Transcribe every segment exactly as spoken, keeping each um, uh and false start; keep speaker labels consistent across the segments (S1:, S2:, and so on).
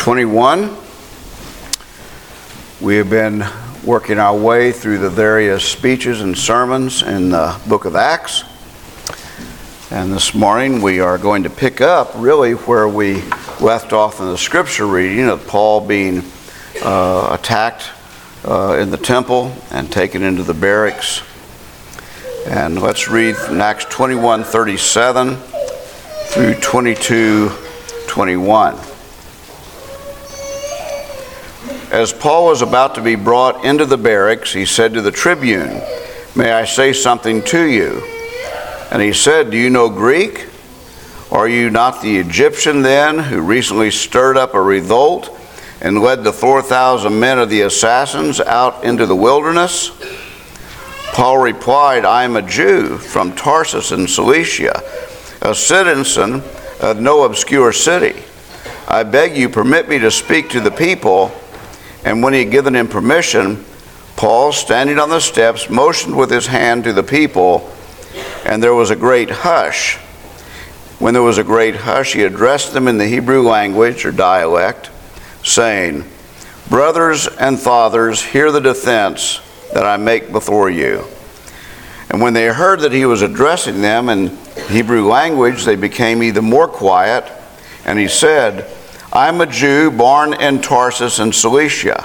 S1: twenty-one. We have been working our way through the various speeches and sermons in the book of Acts. And this morning we are going to pick up really where we left off in the scripture reading of Paul being uh, attacked uh, in the temple and taken into the barracks. And let's read from Acts twenty-one thirty-seven through twenty-two twenty-one. As Paul was about to be brought into the barracks, he said to the tribune, "May I say something to you?" And he said, "Do you know Greek? Are you not the Egyptian then, who recently stirred up a revolt and led the four thousand men of the assassins out into the wilderness?" Paul replied, "I am a Jew from Tarsus in Cilicia, a citizen of no obscure city. I beg you, permit me to speak to the people." And when he had given him permission, Paul, standing on the steps, motioned with his hand to the people, and there was a great hush. When there was a great hush, he addressed them in the Hebrew language or dialect, saying, "Brothers and fathers, hear the defense that I make before you." And when they heard that he was addressing them in Hebrew language, they became even more quiet. And he said, "I am a Jew born in Tarsus in Cilicia,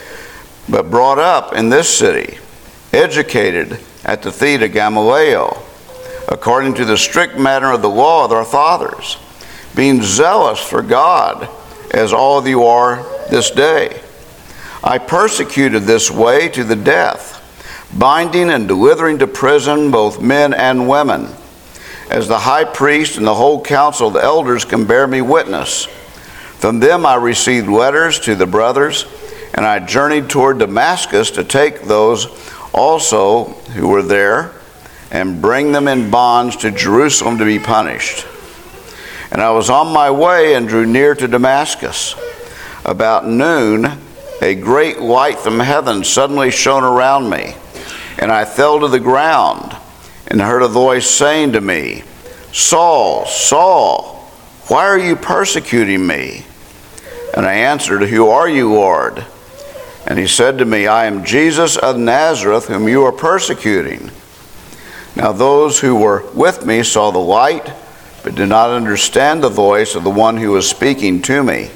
S1: but brought up in this city, educated at the feet of Gamaliel, according to the strict manner of the law of our fathers, being zealous for God, as all of you are this day. I persecuted this way to the death, binding and delivering to prison both men and women, as the high priest and the whole council of the elders can bear me witness. From them I received letters to the brothers, and I journeyed toward Damascus to take those also who were there and bring them in bonds to Jerusalem to be punished. And I was on my way and drew near to Damascus. About noon, a great light from heaven suddenly shone around me, and I fell to the ground and heard a voice saying to me, 'Saul, Saul, why are you persecuting me?' And I answered, 'Who are you, Lord?' And he said to me, 'I am Jesus of Nazareth, whom you are persecuting.' Now those who were with me saw the light, but did not understand the voice of the one who was speaking to me.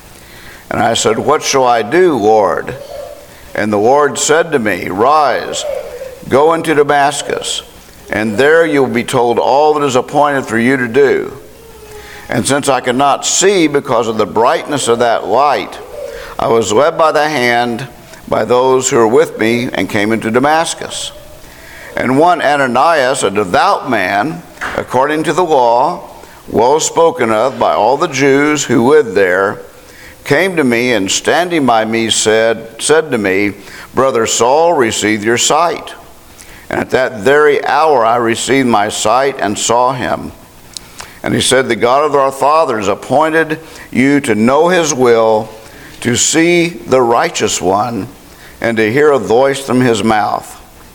S1: And I said, 'What shall I do, Lord?' And the Lord said to me, 'Rise, go into Damascus, and there you will be told all that is appointed for you to do.' And since I could not see because of the brightness of that light, I was led by the hand by those who were with me and came into Damascus. And one Ananias, a devout man, according to the law, well spoken of by all the Jews who lived there, came to me and standing by me said, said to me, 'Brother Saul, receive your sight.' And at that very hour I received my sight and saw him. And he said, 'The God of our fathers appointed you to know his will, to see the righteous one, and to hear a voice from his mouth.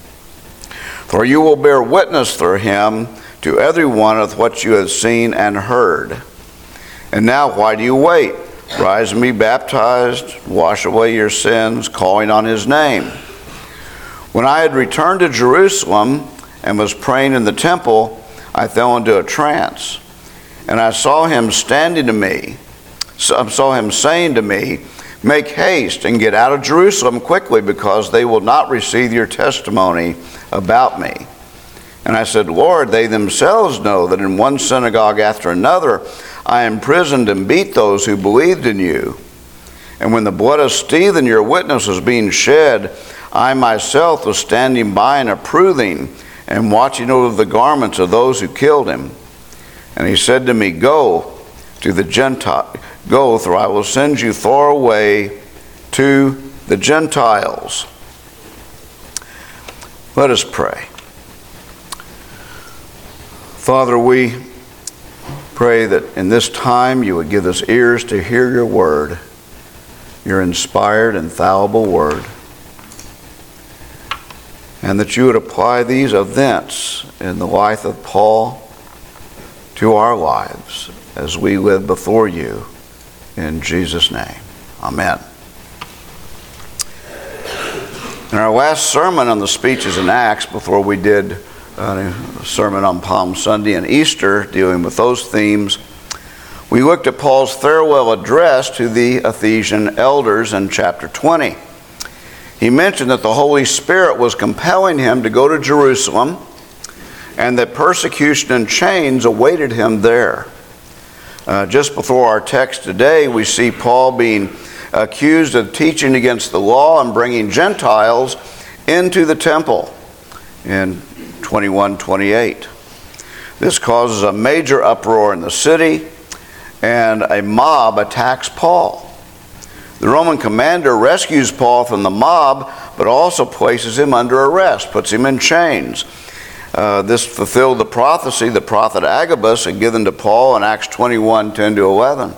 S1: For you will bear witness through him to everyone of what you have seen and heard. And now why do you wait? Rise and be baptized, wash away your sins, calling on his name.' When I had returned to Jerusalem and was praying in the temple, I fell into a trance. And I saw him standing to me, I saw him saying to me, 'Make haste and get out of Jerusalem quickly, because they will not receive your testimony about me.' And I said, 'Lord, they themselves know that in one synagogue after another I imprisoned and beat those who believed in you. And when the blood of Stephen, your witness, was being shed, I myself was standing by and approving and watching over the garments of those who killed him.' And he said to me, 'Go to the Gentile, go, for I will send you far away to the Gentiles.'" Let us pray. Father, we pray that in this time you would give us ears to hear your word, your inspired, infallible word, and that you would apply these events in the life of Paul to our lives as we live before you in Jesus' name. Amen. In our last sermon on the speeches in Acts, before we did a sermon on Palm Sunday and Easter, dealing with those themes, we looked at Paul's farewell address to the Ephesian elders in chapter twenty. He mentioned that the Holy Spirit was compelling him to go to Jerusalem and that persecution and chains awaited him there. Uh, just before our text today, we see Paul being accused of teaching against the law and bringing Gentiles into the temple in twenty-one twenty-eight. This causes a major uproar in the city, and a mob attacks Paul. The Roman commander rescues Paul from the mob, but also places him under arrest, puts him in chains. Uh, this fulfilled the prophecy the prophet Agabus had given to Paul in Acts twenty-one ten to eleven.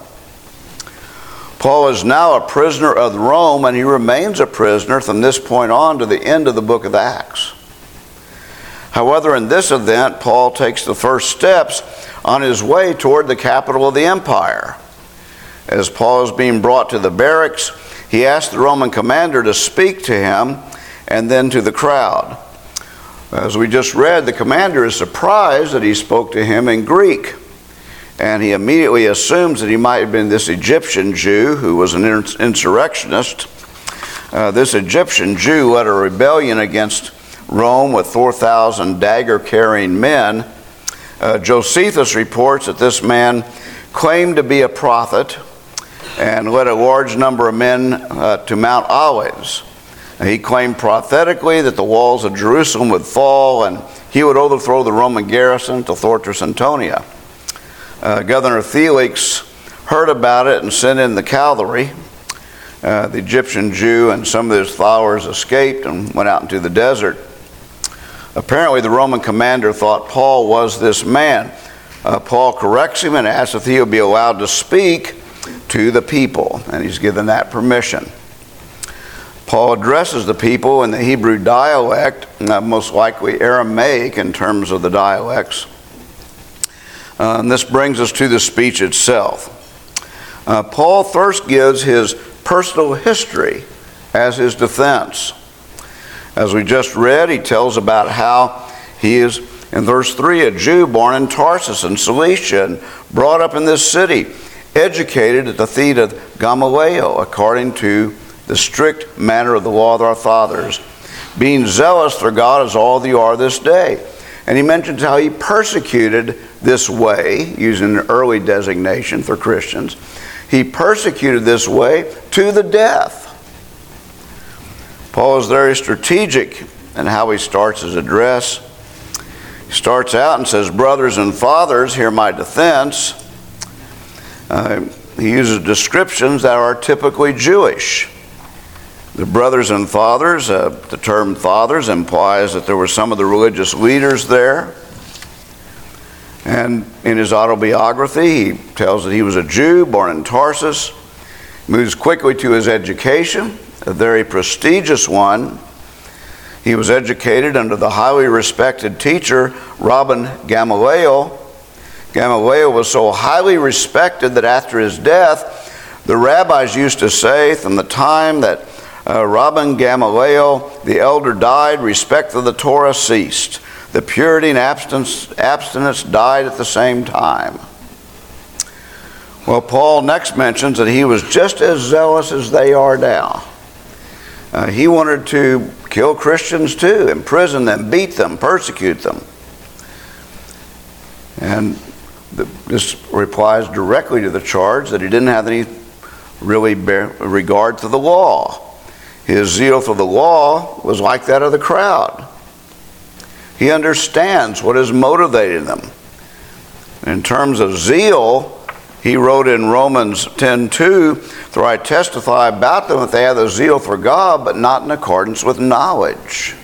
S1: Paul is now a prisoner of Rome, and he remains a prisoner from this point on to the end of the book of Acts. However, in this event, Paul takes the first steps on his way toward the capital of the empire. As Paul is being brought to the barracks, he asks the Roman commander to speak to him and then to the crowd. As we just read, the commander is surprised that he spoke to him in Greek, and he immediately assumes that he might have been this Egyptian Jew who was an insurrectionist. Uh, this Egyptian Jew led a rebellion against Rome with four thousand dagger-carrying men. Uh, Josephus reports that this man claimed to be a prophet and led a large number of men uh, to Mount Olives. And he claimed prophetically that the walls of Jerusalem would fall and he would overthrow the Roman garrison to Fortress Antonia. Uh, Governor Felix heard about it and sent in the cavalry. Uh, the Egyptian Jew and some of his followers escaped and went out into the desert. Apparently, the Roman commander thought Paul was this man. Uh, Paul corrects him and asks if he will be allowed to speak to the people, and he's given that permission. Paul addresses the people in the Hebrew dialect, uh, most likely Aramaic in terms of the dialects. Uh, and this brings us to the speech itself. Uh, Paul first gives his personal history as his defense. As we just read, he tells about how he is, in verse three, a Jew born in Tarsus in Cilicia and brought up in this city, educated at the feet of Gamaliel, according to the strict manner of the law of our fathers, being zealous for God as all you are this day. And he mentions how he persecuted this way, using an early designation for Christians. He persecuted this way to the death. Paul is very strategic in how he starts his address. He starts out and says, "Brothers and fathers, hear my defense." Uh, he uses descriptions that are typically Jewish. The brothers and fathers, uh, the term fathers implies that there were some of the religious leaders there. And in his autobiography, he tells that he was a Jew born in Tarsus, moves quickly to his education, a very prestigious one. He was educated under the highly respected teacher, Rabban Gamaliel. Gamaliel was so highly respected that after his death, the rabbis used to say, from the time that uh, Rabban Gamaliel, the elder, died, respect for the Torah ceased. The purity and abstinence, abstinence died at the same time. Well, Paul next mentions that he was just as zealous as they are now. Uh, he wanted to kill Christians too, imprison them, beat them, persecute them. And the, this replies directly to the charge that he didn't have any really bear, regard to the law. His zeal for the law was like that of the crowd. He understands what is motivating them. In terms of zeal, he wrote in Romans ten two, "For I testify about them that they have a zeal for God, but not in accordance with knowledge."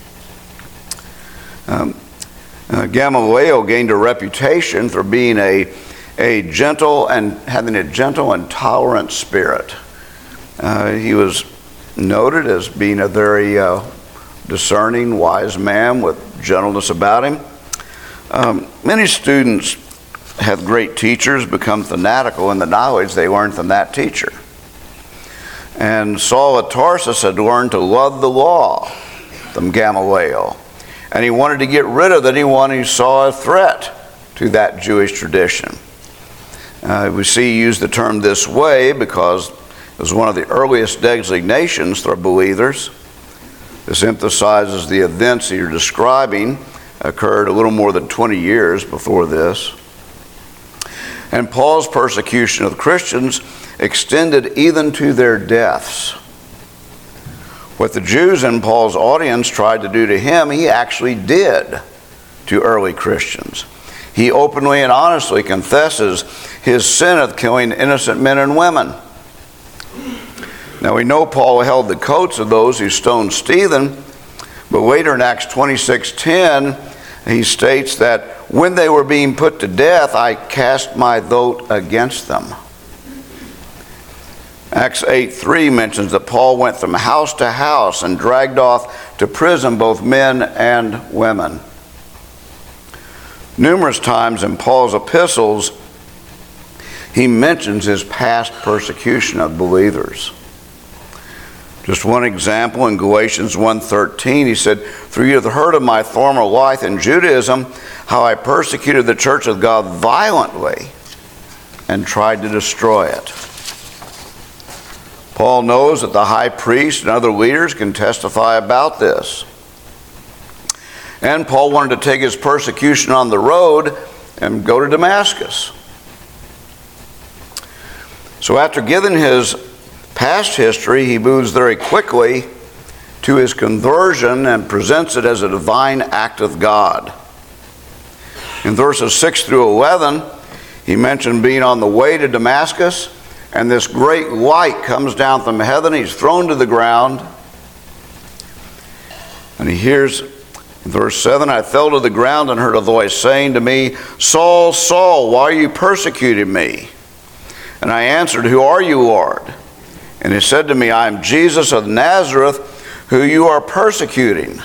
S1: Um, uh, Gamaliel gained a reputation for being a, a gentle and having a gentle and tolerant spirit. Uh, he was noted as being a very uh, discerning, wise man with gentleness about him. Um, many students hath great teachers become fanatical in the knowledge they learned from that teacher. And Saul of Tarsus had learned to love the law from Gamaliel. And he wanted to get rid of anyone who saw a threat to that Jewish tradition. Uh, we see he used the term this way because it was one of the earliest designations for believers. This emphasizes the events that you're describing occurred a little more than twenty years before this. And Paul's persecution of Christians extended even to their deaths. What the Jews in Paul's audience tried to do to him, he actually did to early Christians. He openly and honestly confesses his sin of killing innocent men and women. Now we know Paul held the coats of those who stoned Stephen, but later in Acts twenty-six ten, he states that when they were being put to death, I cast my vote against them. Acts eight three mentions that Paul went from house to house and dragged off to prison both men and women. Numerous times in Paul's epistles, he mentions his past persecution of believers. Just one example, in Galatians one thirteen, he said, "For you have heard of my former life in Judaism, how I persecuted the church of God violently and tried to destroy it." Paul knows that the high priest and other leaders can testify about this. And Paul wanted to take his persecution on the road and go to Damascus. So after giving his past history, he moves very quickly to his conversion and presents it as a divine act of God. In verses six through eleven, he mentioned being on the way to Damascus, and this great light comes down from heaven. He's thrown to the ground, and he hears, in verse seven, I fell to the ground and heard a voice saying to me, Saul, Saul, why are you persecuting me? And I answered, Who are you, Lord? And he said to me, I am Jesus of Nazareth, who you are persecuting.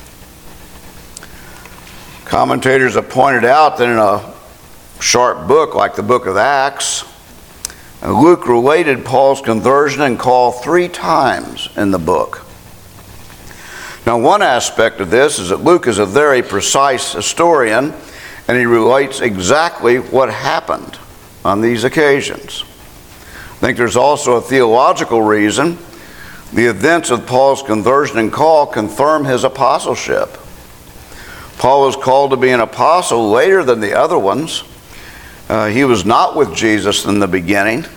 S1: Commentators have pointed out that in a sharp book like the book of Acts, Luke related Paul's conversion and call three times in the book. Now, one aspect of this is that Luke is a very precise historian, and he relates exactly what happened on these occasions. I think there's also a theological reason. The events of Paul's conversion and call confirm his apostleship. Paul was called to be an apostle later than the other ones. Uh, he was not with Jesus in the beginning.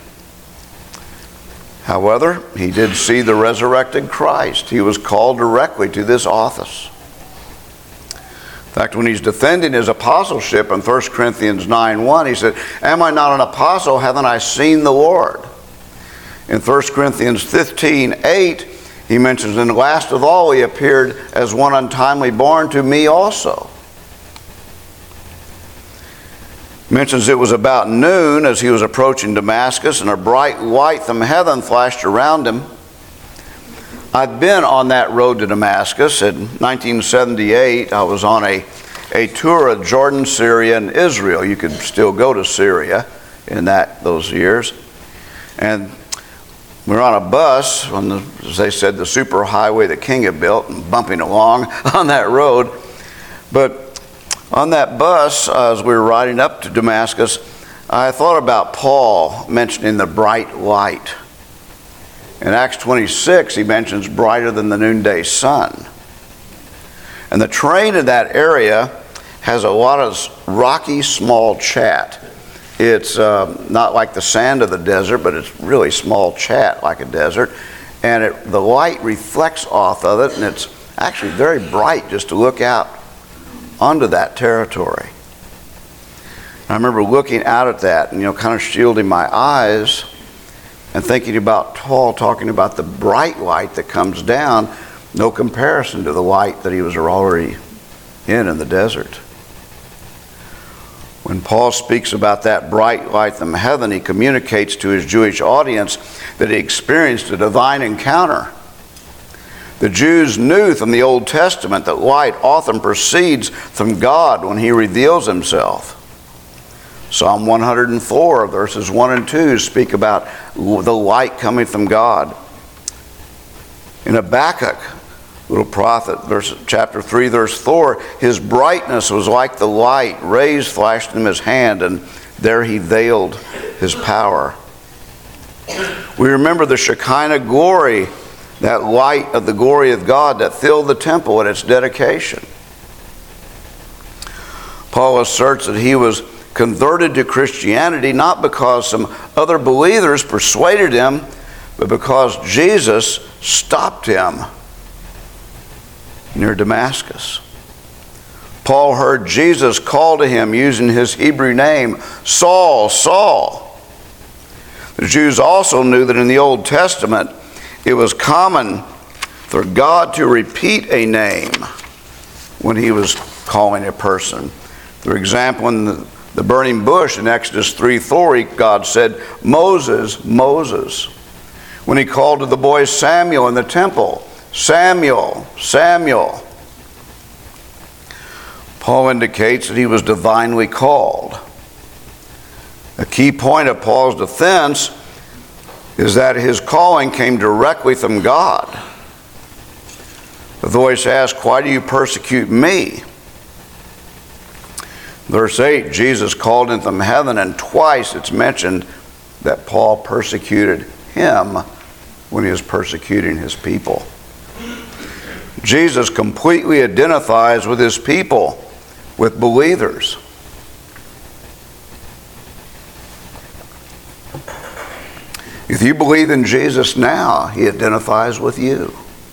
S1: However, he did see the resurrected Christ. He was called directly to this office. In fact, when he's defending his apostleship in First Corinthians nine one, he said, Am I not an apostle? Haven't I seen the Lord? In First Corinthians fifteen eight, he mentions, And last of all, he appeared as one untimely born to me also. Mentions it was about noon as he was approaching Damascus, and a bright light from heaven flashed around him. I'd been on that road to Damascus. In nineteen seventy-eight, I was on a, a tour of Jordan, Syria, and Israel. You could still go to Syria in that those years. And we were on a bus on the, as they said, the super highway that King had built, and bumping along on that road. But on that bus, uh, as we were riding up to Damascus, I thought about Paul mentioning the bright light. In Acts twenty-six, he mentions brighter than the noonday sun. And the terrain in that area has a lot of rocky, small chat. It's uh, not like the sand of the desert, but it's really small chat like a desert. And it, the light reflects off of it, and it's actually very bright just to look out onto that territory. I remember looking out at that and, you know, kind of shielding my eyes and thinking about Paul talking about the bright light that comes down, no comparison to the light that he was already in in the desert. When Paul speaks about that bright light from heaven, he communicates to his Jewish audience that he experienced a divine encounter. The Jews knew from the Old Testament that light often proceeds from God when he reveals himself. Psalm one hundred four, verses one and two speak about the light coming from God. In Habakkuk, little prophet, verse, chapter three, verse four, his brightness was like the light. Rays flashed in his hand, and there he veiled his power. We remember the Shekinah glory, that light of the glory of God that filled the temple at its dedication. Paul asserts that he was converted to Christianity not because some other believers persuaded him, but because Jesus stopped him near Damascus. Paul heard Jesus call to him using his Hebrew name, Saul, Saul. The Jews also knew that in the Old Testament it was common for God to repeat a name when he was calling a person. For example, in the, the burning bush in Exodus three four, God said, Moses, Moses. When he called to the boy Samuel in the temple, Samuel, Samuel. Paul indicates that he was divinely called. A key point of Paul's defense is that his calling came directly from God. The voice asked, why do you persecute me? Verse eight, Jesus called him from heaven, and twice it's mentioned that Paul persecuted him when he was persecuting his people. Jesus completely identifies with his people, with believers. If you believe in Jesus now, he identifies with you.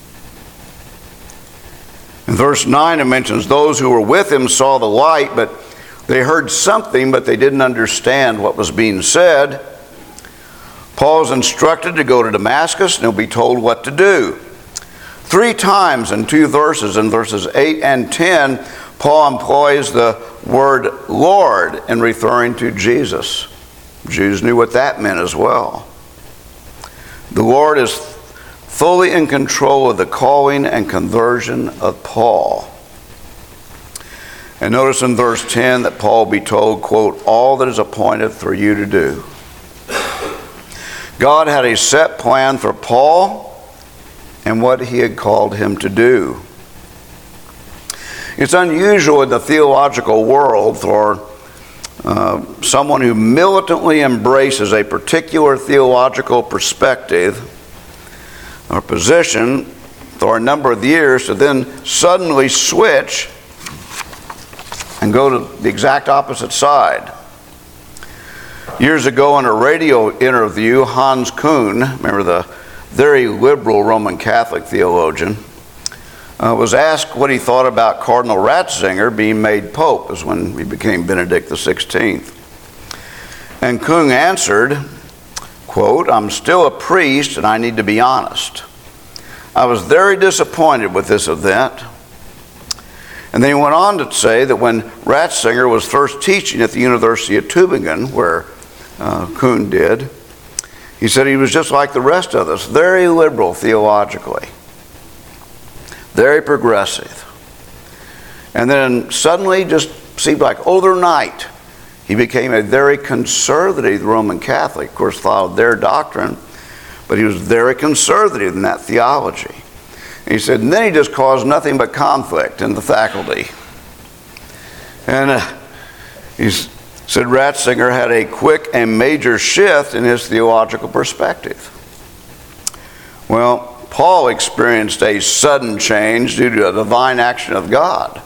S1: In verse nine, it mentions those who were with him saw the light, but they heard something, but they didn't understand what was being said. Paul is instructed to go to Damascus, and he'll be told what to do. Three times in two verses, in verses eight and ten, Paul employs the word Lord in referring to Jesus. Jews knew what that meant as well. The Lord is fully in control of the calling and conversion of Paul. And notice in verse ten that Paul will be told, quote, all that is appointed for you to do. God had a set plan for Paul and what he had called him to do. It's unusual in the theological world for uh, someone who militantly embraces a particular theological perspective or position for a number of years to then suddenly switch and go to the exact opposite side. Years ago in a radio interview, Hans Kuhn, remember the very liberal Roman Catholic theologian, uh, was asked what he thought about Cardinal Ratzinger being made Pope, as when he became Benedict the sixteenth. And Kuhn answered, quote, I'm still a priest and I need to be honest. I was very disappointed with this event. And then he went on to say that when Ratzinger was first teaching at the University of Tübingen, where uh, Kuhn did, he said he was just like the rest of us, very liberal theologically, very progressive. And then suddenly, just seemed like overnight, he became a very conservative Roman Catholic. Of course, followed their doctrine, but he was very conservative in that theology. And he said, and then he just caused nothing but conflict in the faculty. And uh, he said Ratzinger had a quick and major shift in his theological perspective. Well, Paul experienced a sudden change due to a divine action of God.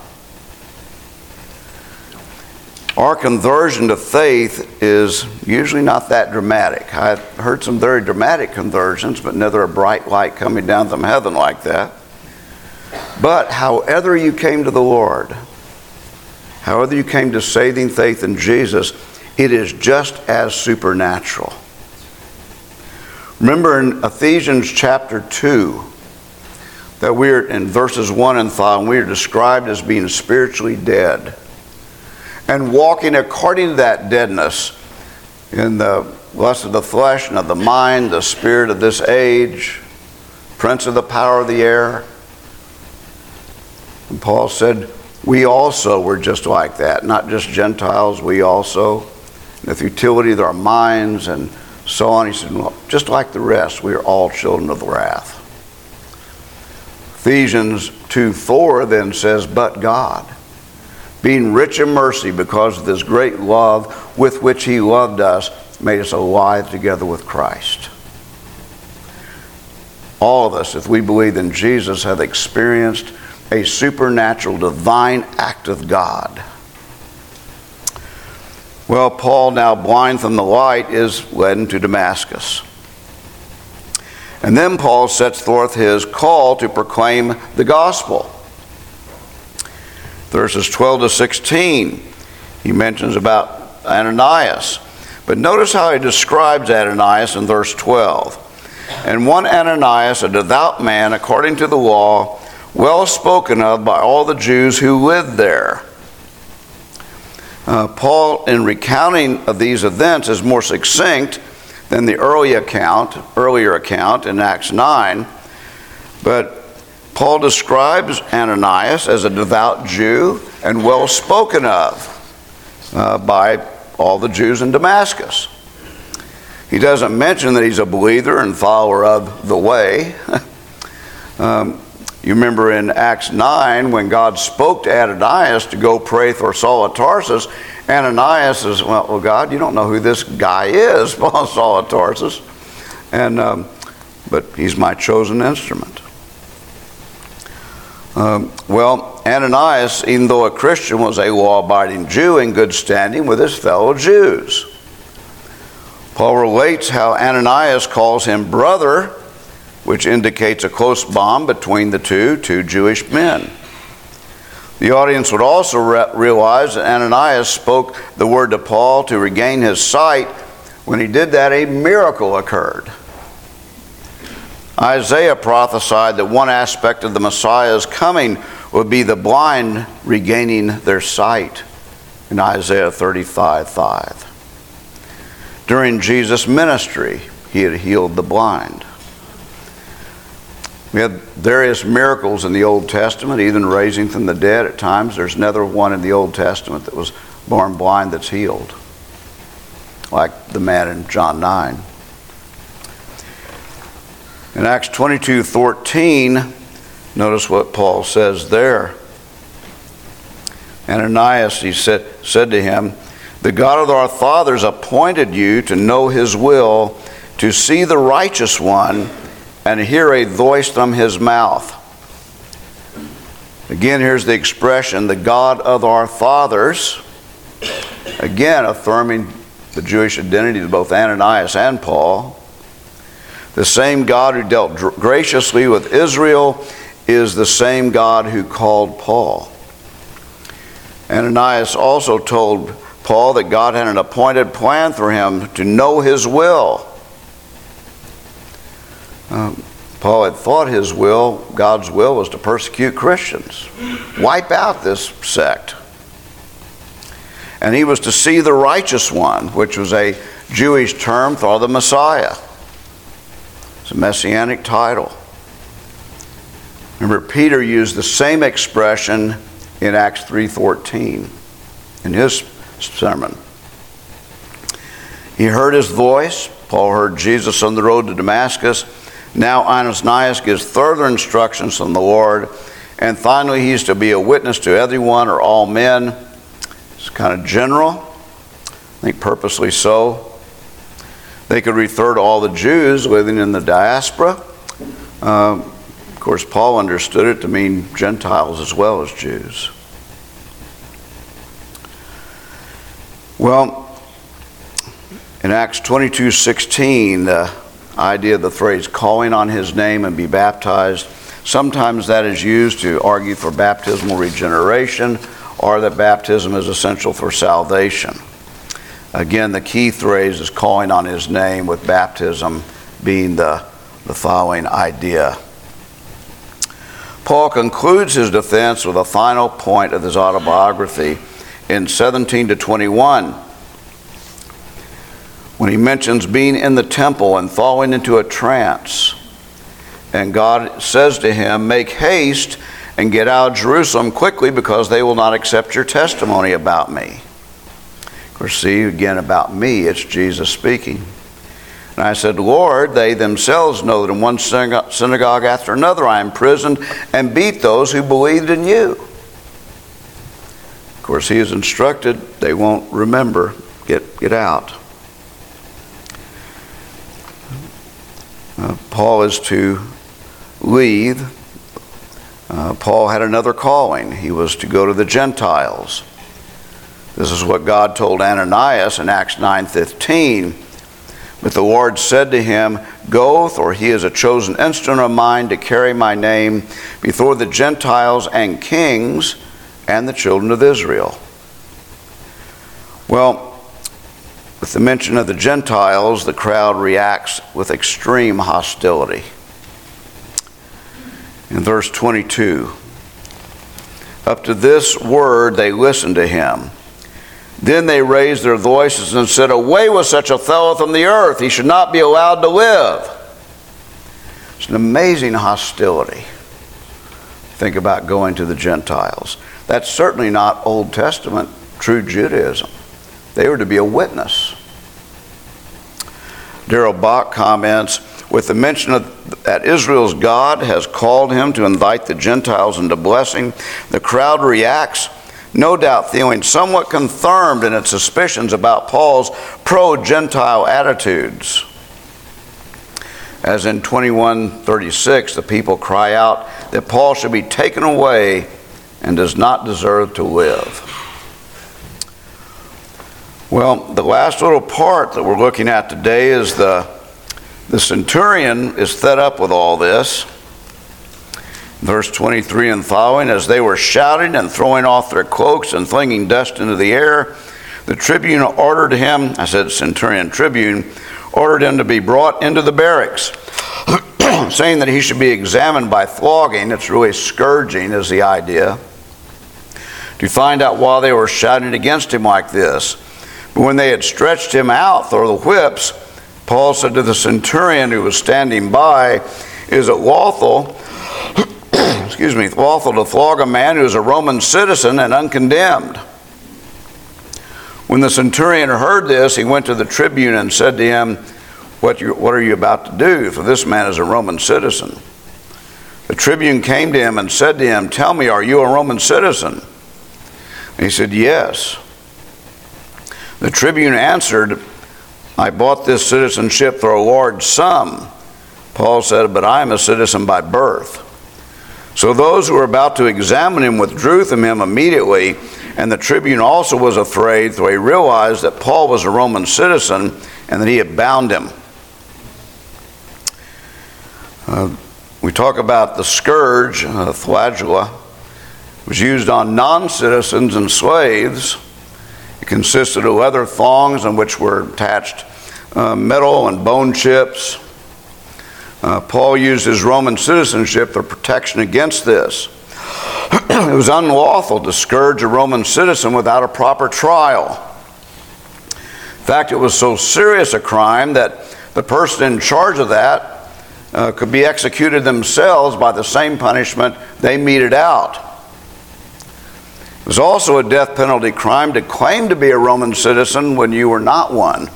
S1: Our conversion to faith is usually not that dramatic. I've heard some very dramatic conversions, but never a bright light coming down from heaven like that. But however you came to the Lord, however you came to saving faith in Jesus, it is just as supernatural. Remember in Ephesians chapter two, that we're in verses one and five, we are described as being spiritually dead and walking according to that deadness in the lust of the flesh and of the mind, the spirit of this age, prince of the power of the air. And Paul said, we also were just like that, not just Gentiles, we also. the futility of our minds and so on. He said, well, just like the rest, we are all children of wrath. Ephesians two four then says, but God, being rich in mercy because of this great love with which he loved us, made us alive together with Christ. All of us, if we believe in Jesus, have experienced a supernatural divine act of God. Well, Paul, now blind from the light, is led into Damascus. And then Paul sets forth his call to proclaim the gospel. Verses twelve to sixteen, he mentions about Ananias. But notice how he describes Ananias in verse twelve. And one Ananias, a devout man according to the law, well spoken of by all the Jews who lived there. Uh, Paul, in recounting of these events, is more succinct than the early account, earlier account in Acts nine. But Paul describes Ananias as a devout Jew and well spoken of uh, by all the Jews in Damascus. He doesn't mention that he's a believer and follower of the way. um, you remember in Acts nine when God spoke to Ananias to go pray for Saul of Tarsus. Ananias says, well, well, God, you don't know who this guy is, Saul of Tarsus. And, um, but he's my chosen instrument. Um, well, Ananias, even though a Christian, was a law-abiding Jew in good standing with his fellow Jews. Paul relates how Ananias calls him brother, which indicates a close bond between the two, two Jewish men. The audience would also re- realize that Ananias spoke the word to Paul to regain his sight. When he did that, a miracle occurred. Isaiah prophesied that one aspect of the Messiah's coming would be the blind regaining their sight in Isaiah thirty-five five. During Jesus' ministry, he had healed the blind. We had various miracles in the Old Testament, even raising from the dead at times. There's another one in the Old Testament that was born blind that's healed, like the man in John nine. In Acts twenty-two fourteen, notice what Paul says there. Ananias, he said, said to him, the God of our fathers appointed you to know his will, to see the righteous one, and hear a voice from his mouth. Again, here's the expression, the God of our fathers. Again, affirming the Jewish identity of both Ananias and Paul. The same God who dealt graciously with Israel is the same God who called Paul. Ananias also told Paul that God had an appointed plan for him to know his will. Um, Paul had thought his will, God's will, was to persecute Christians, wipe out this sect. And he was to see the righteous one, which was a Jewish term for the Messiah. It's a messianic title. Remember, Peter used the same expression in Acts three fourteen in his sermon. He heard his voice. Paul heard Jesus on the road to Damascus. Now Ananias gives further instructions from the Lord. And finally, he's to be a witness to everyone or all men. It's kind of general. I think purposely so. They could refer to all the Jews living in the diaspora. Um, of course, Paul understood it to mean Gentiles as well as Jews. Well, in Acts twenty-two sixteen, the idea of the phrase calling on his name and be baptized, sometimes that is used to argue for baptismal regeneration or that baptism is essential for salvation. Again, the key phrase is calling on his name, with baptism being the, the following idea. Paul concludes his defense with a final point of his autobiography in seventeen to twenty-one, when he mentions being in the temple and falling into a trance. And God says to him, make haste and get out of Jerusalem quickly, because they will not accept your testimony about me. Of Or see, again, about me, it's Jesus speaking. And I said, Lord, they themselves know that in one synagogue after another I imprisoned and beat those who believed in you. Of course, he is instructed they won't remember. Get, get out. Uh, Paul is to leave. Uh, Paul had another calling. He was to go to the Gentiles. This is what God told Ananias in Acts nine fifteen. But the Lord said to him, Go, for he is a chosen instrument of mine to carry my name before the Gentiles and kings and the children of Israel. Well, with the mention of the Gentiles, the crowd reacts with extreme hostility. In verse twenty-two, up to this word they listened to him. Then they raised their voices and said, Away with such a fellow from the earth. He should not be allowed to live. It's an amazing hostility. Think about going to the Gentiles. That's certainly not Old Testament true Judaism. They were to be a witness. Darrell Bach comments, with the mention of that Israel's God has called him to invite the Gentiles into blessing, the crowd reacts, no doubt feeling somewhat confirmed in its suspicions about Paul's pro-Gentile attitudes. As in twenty-one thirty-six, the people cry out that Paul should be taken away and does not deserve to live. Well, the last little part that we're looking at today is the, the centurion is fed up with all this. Verse twenty-three and following, as they were shouting and throwing off their cloaks and flinging dust into the air, the tribune ordered him, I said centurion, tribune, ordered him to be brought into the barracks, saying that he should be examined by flogging. It's really scourging is the idea, to find out why they were shouting against him like this. But when they had stretched him out through the whips, Paul said to the centurion who was standing by, Is it lawful excuse me, lawful to flog a man who is a Roman citizen and uncondemned? When the centurion heard this, he went to the tribune and said to him, what, you, what are you about to do? For this man is a Roman citizen. The tribune came to him and said to him, Tell me, are you a Roman citizen? And he said, Yes. The tribune answered, I bought this citizenship for a large sum. Paul said, But I am a citizen by birth. So those who were about to examine him withdrew from him immediately, and the tribune also was afraid, for he realized that Paul was a Roman citizen and that he had bound him. Uh, we talk about the scourge, uh, flagella, was used on non-citizens and slaves. It consisted of leather thongs on which were attached uh, metal and bone chips. Uh, Paul used his Roman citizenship for protection against this. It was unlawful to scourge a Roman citizen without a proper trial. In fact, it was so serious a crime that the person in charge of that uh, could be executed themselves by the same punishment they meted out. It was also a death penalty crime to claim to be a Roman citizen when you were not one.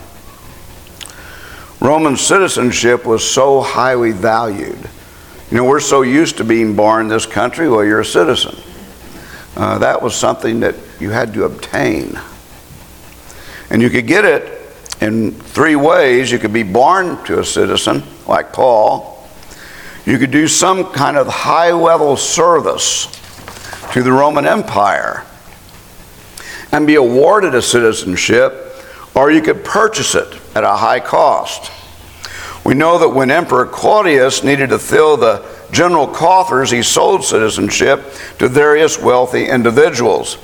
S1: Roman citizenship was so highly valued. You know, we're so used to being born in this country, well, you're a citizen. Uh, that was something that you had to obtain. And you could get it in three ways. You could be born to a citizen, like Paul. You could do some kind of high-level service to the Roman Empire and be awarded a citizenship, or you could purchase it at a high cost. We know that when Emperor Claudius needed to fill the general coffers, he sold citizenship to various wealthy individuals.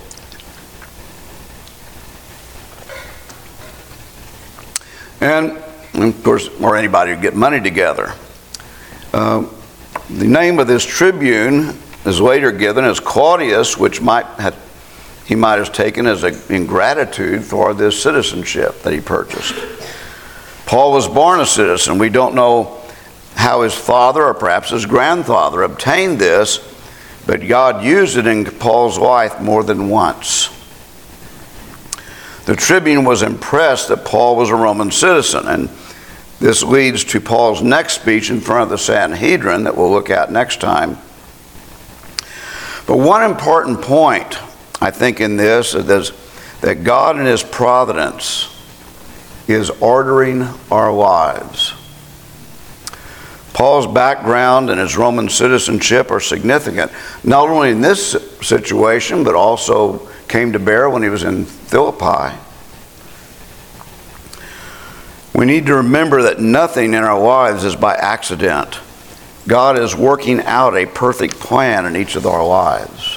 S1: And, of course, or anybody who get money together. Uh, the name of this tribune is later given as Claudius, which might have, he might have taken as a, in gratitude for this citizenship that he purchased. Paul was born a citizen. We don't know how his father or perhaps his grandfather obtained this, but God used it in Paul's life more than once. The tribune was impressed that Paul was a Roman citizen, and this leads to Paul's next speech in front of the Sanhedrin that we'll look at next time. But one important point, I think, in this is that God in His providence is ordering our lives. Paul's background and his Roman citizenship are significant, not only in this situation, but also came to bear when he was in Philippi. We need to remember that nothing in our lives is by accident. God is working out a perfect plan in each of our lives.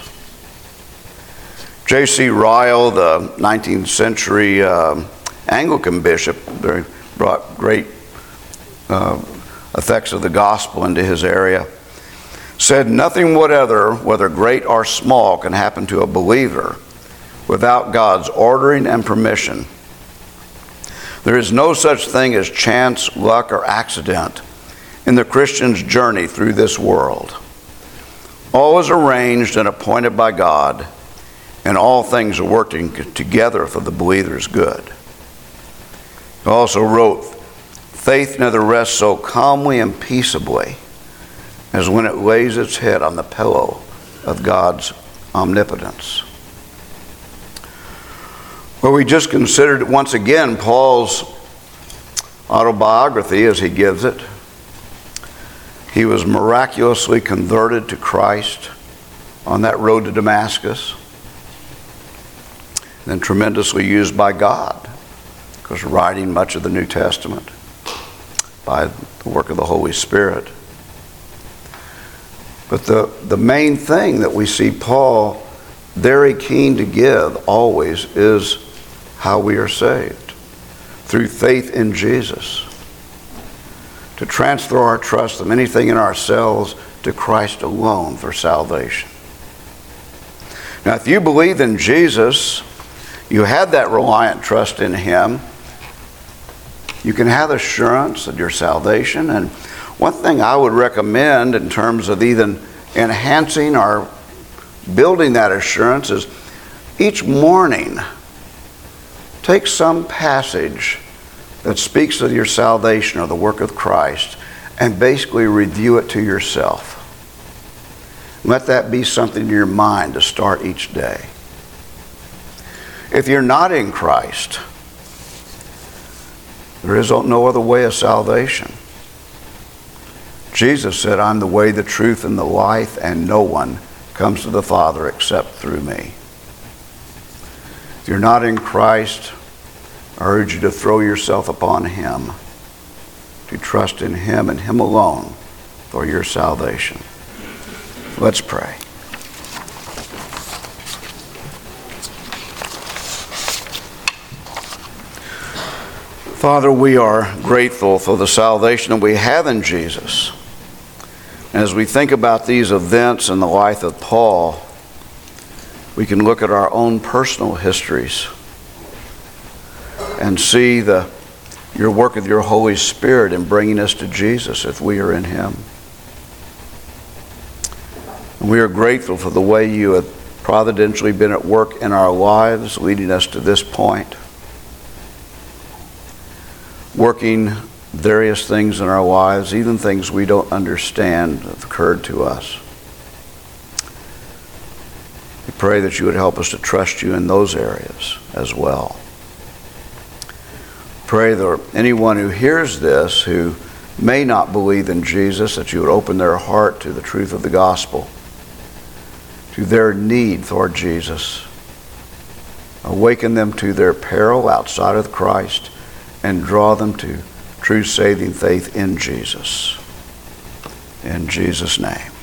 S1: J C Ryle, the nineteenth century uh, Anglican bishop, brought great uh, effects of the gospel into his area, said, "Nothing whatever, whether great or small, can happen to a believer without God's ordering and permission. There is no such thing as chance, luck, or accident in the Christian's journey through this world. All is arranged and appointed by God, and all things are working together for the believer's good." He also wrote, "Faith never rests so calmly and peaceably as when it lays its head on the pillow of God's omnipotence." Well, we just considered once again Paul's autobiography as he gives it. He was miraculously converted to Christ on that road to Damascus, and then tremendously used by God, because writing much of the New Testament by the work of the Holy Spirit. But the, the main thing that we see Paul very keen to give always is how we are saved. Through faith in Jesus. To transfer our trust from anything in ourselves to Christ alone for salvation. Now, if you believe in Jesus, you have that reliant trust in Him, you can have assurance of your salvation. And one thing I would recommend in terms of even enhancing or building that assurance is each morning take some passage that speaks of your salvation or the work of Christ and basically review it to yourself. Let that be something in your mind to start each day. If you're not in Christ, there is no other way of salvation. Jesus said, "I'm the way, the truth, and the life, and no one comes to the Father except through me." If you're not in Christ, I urge you to throw yourself upon Him, to trust in Him and Him alone for your salvation. Let's pray. Father, we are grateful for the salvation that we have in Jesus. As we think about these events in the life of Paul, we can look at our own personal histories and see the, your work of your Holy Spirit in bringing us to Jesus if we are in Him. And we are grateful for the way you have providentially been at work in our lives, leading us to this point, working various things in our lives, even things we don't understand have occurred to us. We pray that you would help us to trust you in those areas as well. Pray that anyone who hears this who may not believe in Jesus, that you would open their heart to the truth of the gospel, to their need for Jesus. Awaken them to their peril outside of Christ and draw them to true saving faith in Jesus. In Jesus' name.